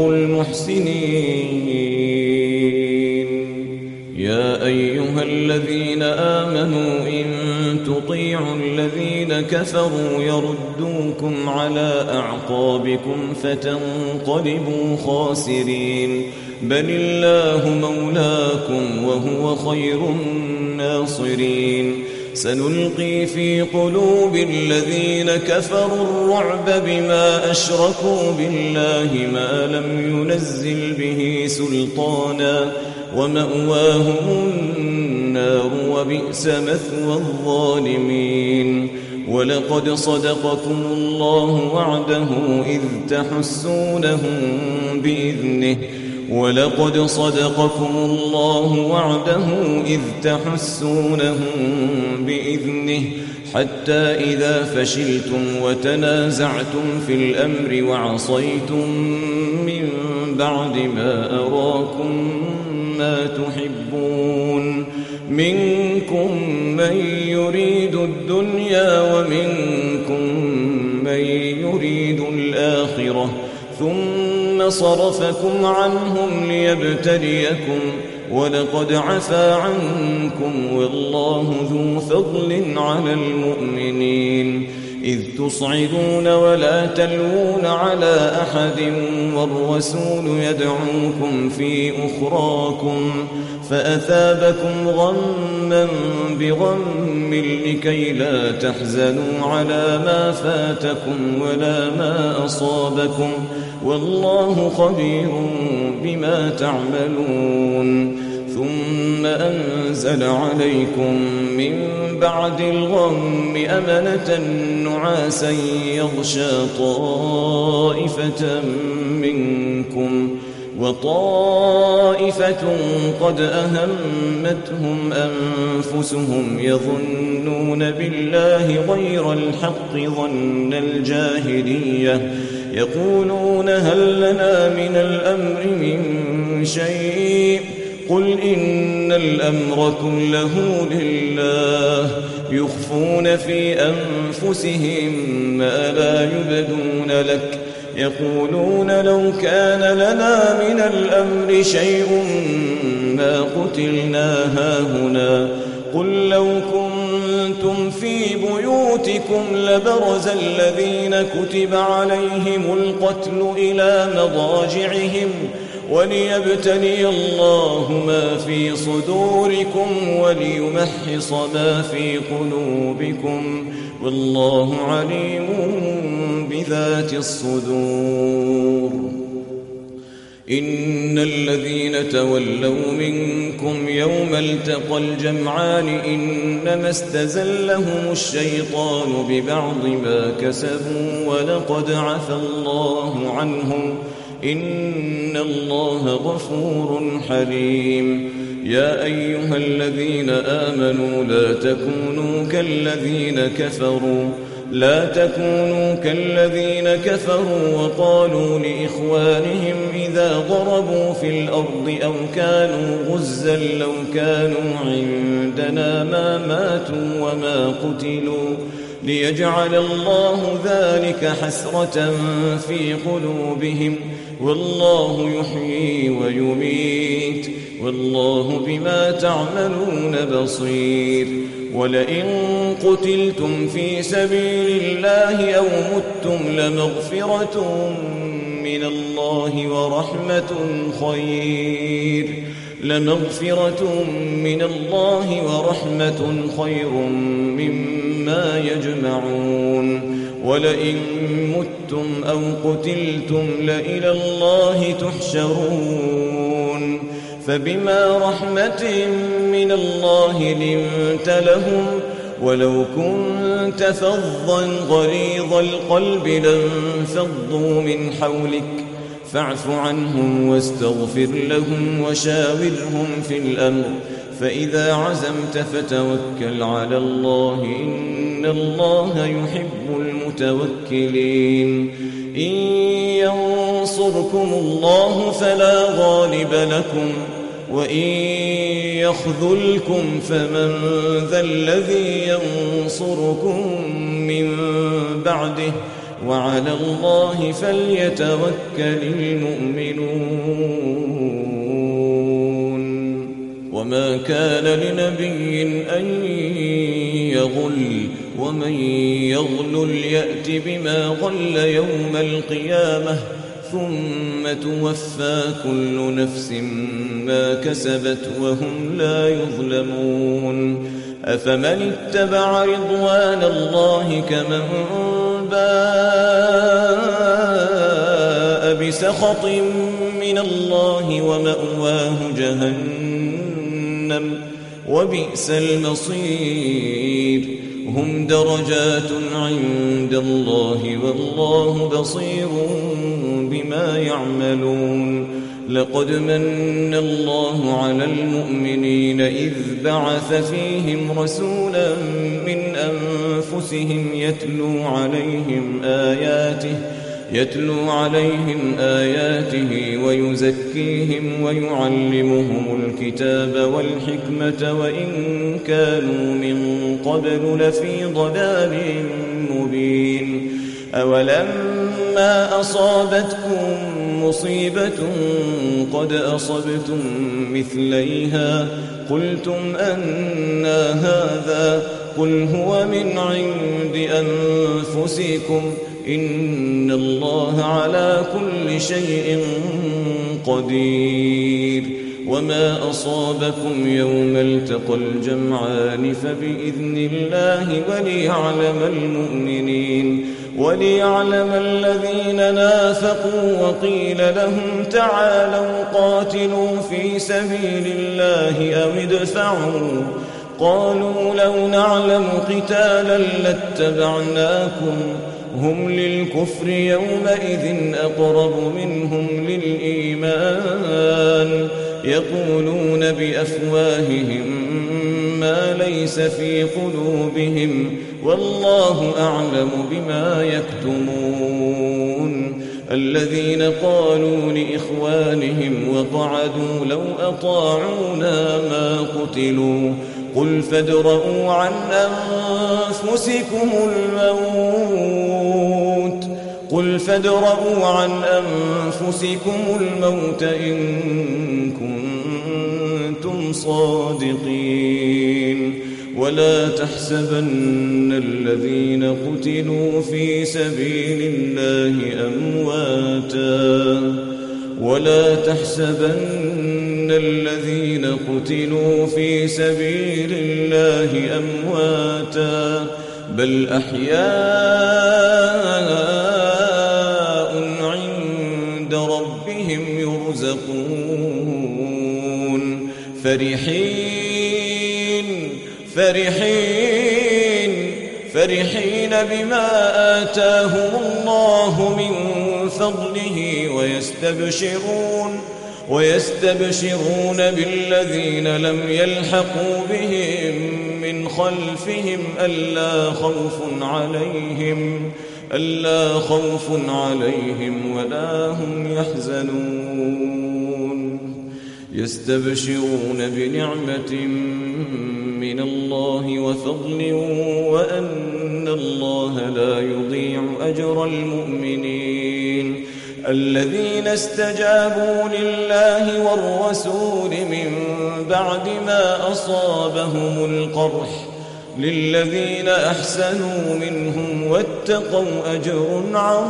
المحسنين يا أيها الذين آمنوا إن تطيعوا الذين كفروا يردوكم على أعقابكم فتنقلبوا خاسرين بل الله مولاكم وهو خير الناصرين سنلقي في قلوب الذين كفروا الرعب بما أشركوا بالله ما لم ينزل به سلطانا ومأواهم النار وبئس مثوى الظالمين ولقد صدقكم الله وعده إذ تحسونهم بإذنه حتى إذا فشلتم وتنازعتم في الأمر وعصيتم من بعد ما أراكم ما تحبون منكم من يريد الدنيا ومنكم من يريد الآخرة ثم صرفكم عنهم ليبتليكم ولقد عفا عنكم والله ذو فضل على المؤمنين إذ تصعدون ولا تلوون على أحد والرسول يدعوكم في أخراكم فأثابكم غما بغم لكي لا تحزنوا على ما فاتكم ولا ما أصابكم والله خبير بما تعملون ثم أنزل عليكم من بعد الغم أمنة نعاسا يغشى طائفة منكم وطائفة قد أهمتهم أنفسهم يظنون بالله غير الحق ظن الجاهلية يقولون هل لنا من الأمر من شيء قل إن الأمر كله لله يخفون في أنفسهم ما لا يبدون لك يقولون لو كان لنا من الأمر شيء ما قتلنا هاهنا قل لو كنتم في بيوتكم لبرز الذين كتب عليهم القتل إلى مضاجعهم وليبتلي الله ما في صدوركم وليمحص ما في قلوبكم والله عليم بذات الصدور إن الذين تولوا منكم يوم التقى الجمعان إنما استزلهم الشيطان ببعض ما كسبوا ولقد عفى الله عنهم إن الله غفور حليم يا أيها الذين آمنوا لا تكونوا كالذين كفروا وقالوا لإخوانهم إذا ضربوا في الأرض أو كانوا غزا لو كانوا عندنا ما ماتوا وما قتلوا ليجعل الله ذلك حسرة في قلوبهم والله يحيي ويميت والله بما تعملون بصير ولئن قتلتم في سبيل الله أو متم لمغفرة من الله ورحمة خير مما يجمعون ولئن متم أو قتلتم لإلى الله تحشرون فبما رحمة من الله لنت لهم ولو كنت فظا غليظ القلب لانفضوا من حولك فاعف عنهم واستغفر لهم وشاورهم في الأمر فإذا عزمت فتوكل على الله إن الله يحب المتوكلين إن ينصركم الله فلا غالب لكم وإن يخذلكم فمن ذا الذي ينصركم من بعده وعلى الله فليتوكل المؤمنون وما كان لنبي أن يغل ومن يغل يأت بما غل يوم القيامة ثم توفى كل نفس ما كسبت وهم لا يظلمون أفمن اتبع رضوان الله كمن باء بسخط من الله ومأواه جهنم وبئس المصير هم درجات عند الله والله بصير بما يعملون لقد من الله على المؤمنين إذ بعث فيهم رسولا من أنفسهم يتلو عليهم آياته ويزكيهم ويعلمهم الكتاب والحكمة وإن كانوا من قبل لفي ضلال مبين. أولما أصابتكم مصيبة قد أصبتم مثليها قلتم أنى هذا قل هو من عند أنفسكم إن الله على كل شيء قدير. وما أصابكم يوم التقى الجمعان فبإذن الله وليعلم الذين نافقوا وقيل لهم تعالوا قاتلوا في سبيل الله أو ادفعوا قالوا لو نعلم قتالا لاتبعناكم هم للكفر يومئذ أقرب منهم للإيمان يقولون بأفواههم ما ليس في قلوبهم والله أعلم بما يكتمون. الذين قالوا لإخوانهم وقعدوا لو أطاعونا ما قتلوا قل فادرءوا عن أنفسكم الموت إن كنتم صادقين. ولا تحسبن الذين قتلوا في سبيل الله أمواتا بل أحياء عند ربهم يرزقون فرحين بما آتاهم الله من فضله ويستبشرون بالذين لم يلحقوا بهم من خلفهم ألا خوف عليهم ولا هم يحزنون. يستبشرون بنعمة من الله وفضل وأن الله لا يضيع أجر المؤمنين. الذين استجابوا لله والرسول من بعد ما أصابهم القرح للذين أحسنوا منهم واتقوا أجر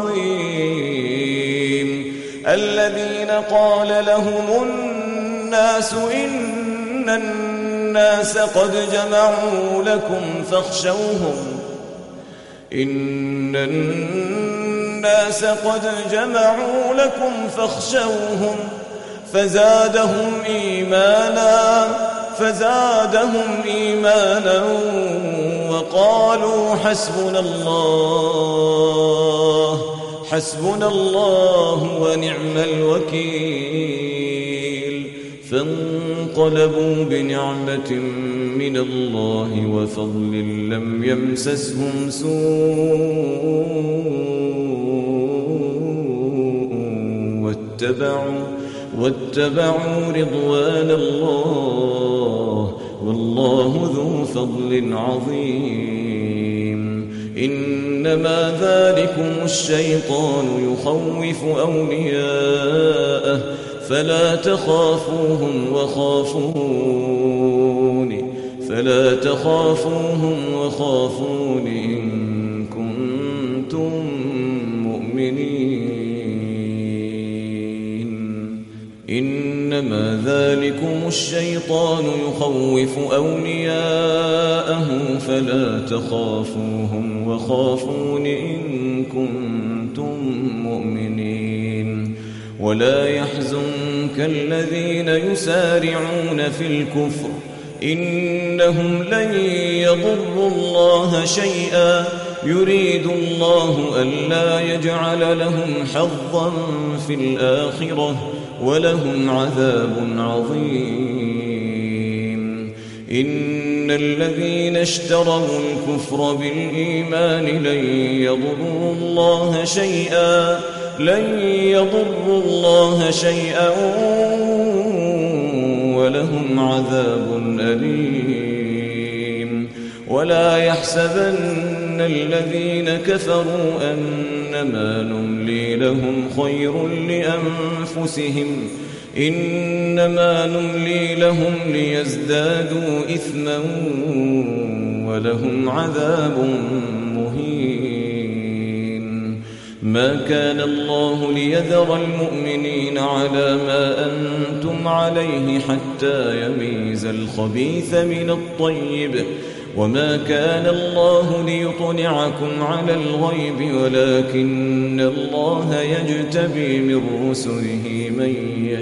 عظيم. الذين قال لهم الناس إن الناس قد جمعوا لكم فاخشوهم فزادهم إيمانا وقالوا حسبنا الله ونعم الوكيل. فانقلبوا بنعمة من الله وفضل لم يمسسهم سوء واتبعوا رضوان الله والله ذو فضل عظيم. إنما ذلكم الشيطان يخوف أولياءه فلا تخافوهم وخافون إن كنتم مؤمنين. إنما ذلكم الشيطان يخوف أولياءه فلا تخافوهم وخافون إن كنتم مؤمنين. ولا يحزنك الذين يسارعون في الكفر إنهم لن يضروا الله شيئا يريد الله ألا يجعل لهم حظا في الآخرة ولهم عذاب عظيم. إن الذين اشتروا الكفر بالإيمان لن يضروا الله شيئا ولهم عذاب أليم. ولا يحسبن الذين كفروا أنما نملي لهم خير لأنفسهم إنما نملي لهم ليزدادوا إثما ولهم عذاب مهين. ما كان الله ليذر المؤمنين على ما أنتم عليه حتى يميز الخبيث من الطيب، وما كان الله ليطلعكم على الغيب ولكن الله يجتبي من رسله من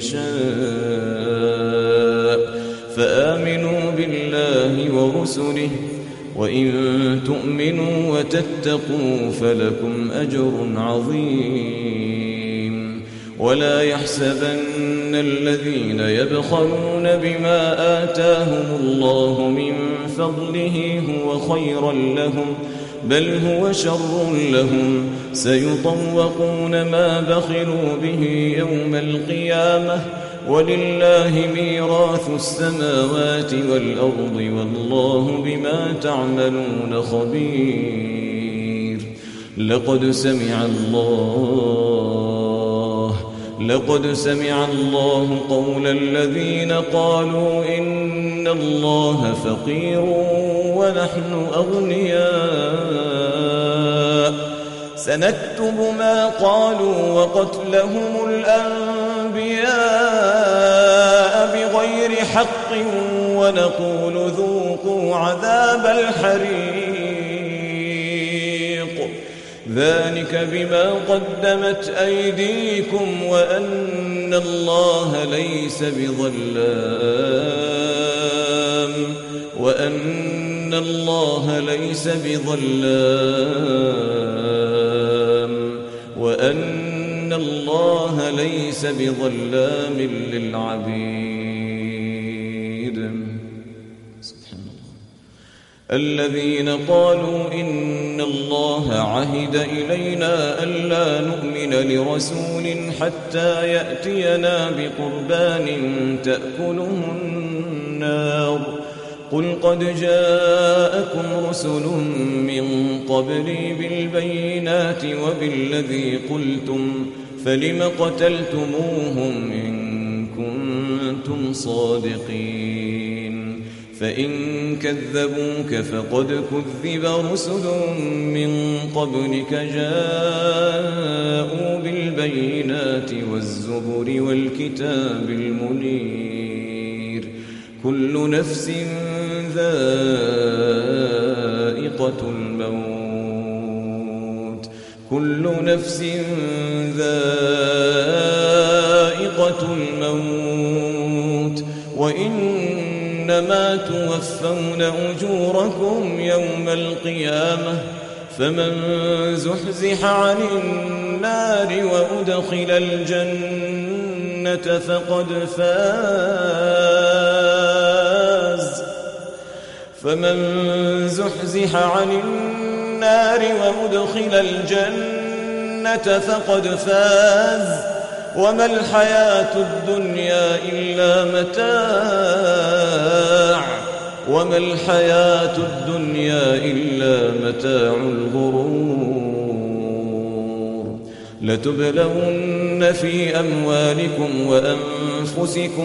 يشاء. فآمنوا بالله ورسله، وإن تؤمنوا وتتقوا فلكم أجر عظيم. ولا يحسبن الذين يبخلون بما آتاهم الله من فضله هو خيرا لهم، بل هو شر لهم. سيطوقون ما بخلوا به يوم القيامة، ولله ميراث السماوات والأرض والله بما تعملون خبير. لقد سمع الله قول الذين قالوا إن الله فقير ونحن أغنياء، سنكتب ما قالوا وقتلهم الأنبياء بغير حق ونقول ذوقوا عذاب الحريق، ذلك بما قدمت أيديكم وأن الله ليس بظلام للعبيد. سبحان الله. الذين قالوا إن الله عهد إلينا ألا نؤمن لرسول حتى يأتينا بقربان تأكله النار، قل قد جاءكم رسل من قبلي بالبينات وبالذي قلتم فلم قتلتموهم إن كنتم صادقين. فإن كذبوك فقد كذب رسل من قبلك جاءوا بالبينات والزبر والكتاب المنير. كل نفس ذائقة الموت وإنما توفون أجوركم يوم القيامة، فمن زحزح عن النار وأدخل الجنة فقد فاز وما الحياة الدنيا إلا متاع الغرور. لتبلون في أموالكم وأنفسكم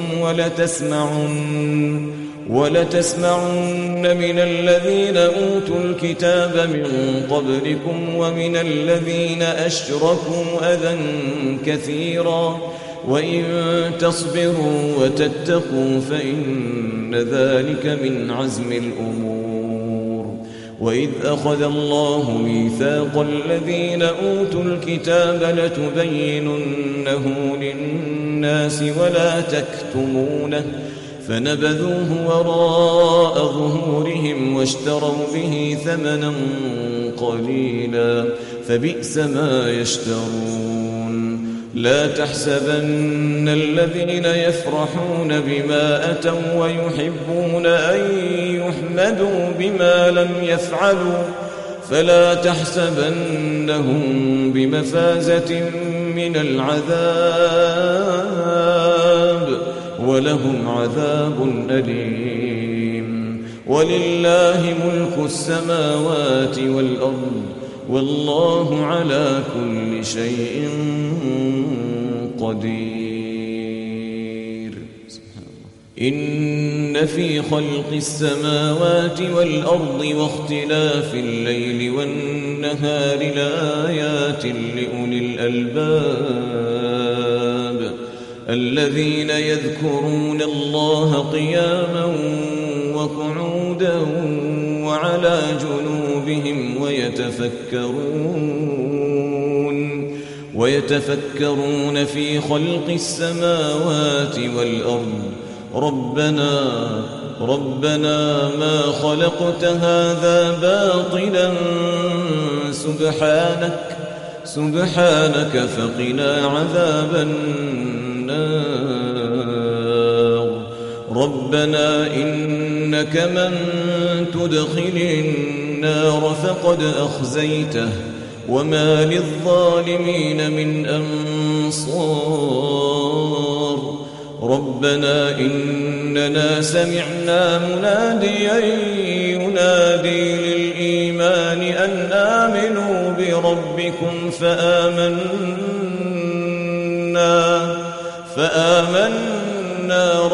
ولتسمعن من الذين أوتوا الكتاب من قبلكم ومن الذين أشركوا أذى كثيرا، وإن تصبروا وتتقوا فإن ذلك من عزم الأمور. وإذ أخذ الله ميثاق الذين أوتوا الكتاب لتبيننه للناس ولا تكتمونه فنبذوه وراء ظهورهم واشتروا به ثمنا قليلا فبئس ما يشترون. لا تحسبن الذين يفرحون بما أتوا ويحبون أن يحمدوا بما لم يفعلوا فلا تحسبنهم بمفازة من العذاب ولهم عذاب أليم. ولله ملك السماوات والأرض والله على كل شيء قدير. إن في خلق السماوات والأرض واختلاف الليل والنهار لآيات لأولي الألباب الذين يذكرون الله قياما وقعودا وعلى جنوبهم ويتفكرون في خلق السماوات والأرض ربنا ما خلقت هذا باطلا سبحانك فقنا عذاب النار. ربنا إنك من تدخل النار فقد أخزيته وما للظالمين من أنصار. ربنا إننا سمعنا مناديا ينادي للإيمان أن آمنوا بربكم فآمنا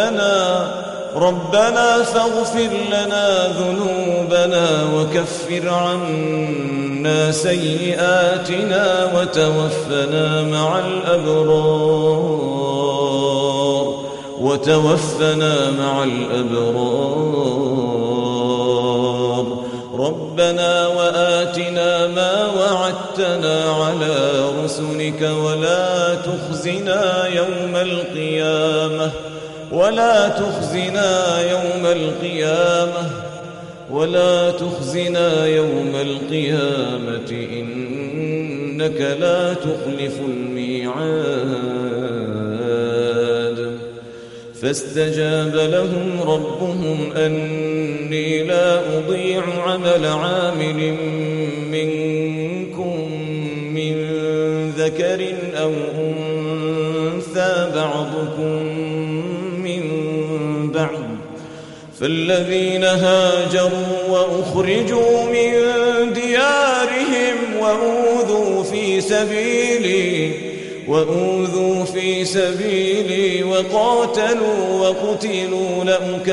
ربنا فاغفر لنا ذنوبنا وكفر عنا سيئاتنا وتوفنا مع الأبرار. ربنا وآتنا ما وعدتنا على رسلك ولا تخزنا يوم القيامة إنك لا تخلف الميعاد. فاستجاب لهم ربهم أني لا أضيع عمل عامل منكم من ذكر أو أنثى بعضكم من بعض. فالذين هاجروا وأخرجوا من ديارهم وأوذوا في سبيلي وقاتلوا وقتلوا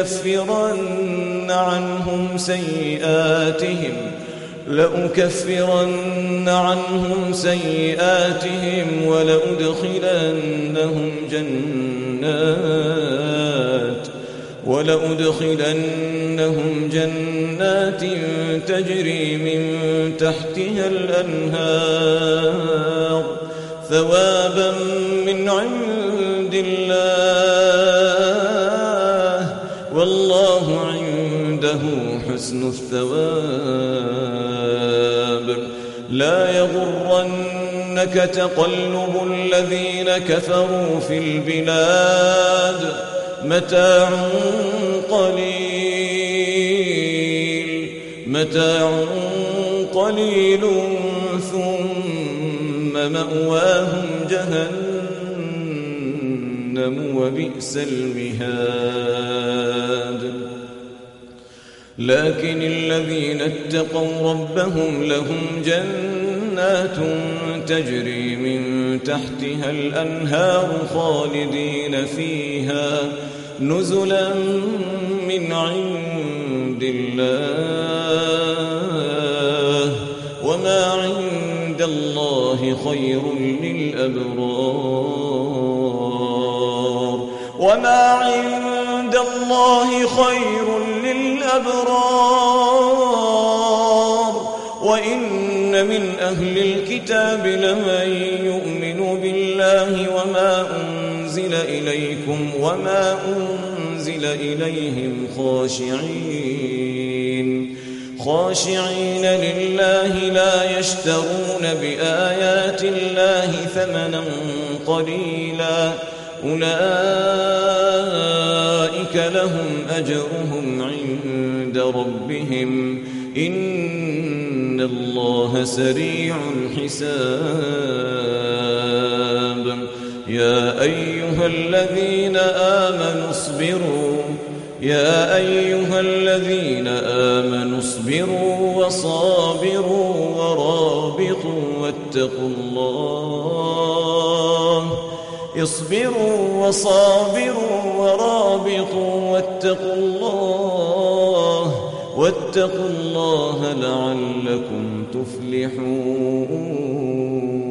لأكفرن عنهم سيئاتهم ولأدخلنهم جنات تجري من تحتها الأنهار ثوابا من عند الله والله عنده حسن الثواب. لا يغرنك تقلب الذين كفروا في البلاد متاع قليل ثم مأواهم جهنم وبئس المهاد. لكن الذين اتقوا ربهم لهم جنات تجري من تحتها الأنهار خالدين فيها نزلا من عند الله وما عند الله خير للأبرار. وإن من أهل الكتاب لمن يؤمن بالله وما أنزل إليكم وما أنزل إليهم خاشعين لله لا يشترون بآيات الله ثمنا قليلا أولئك لهم أجرهم عند ربهم إن الله سريع الحساب يا أيها الذين آمنوا اصبروا وصابروا ورابطوا واتقوا الله لعلكم تفلحون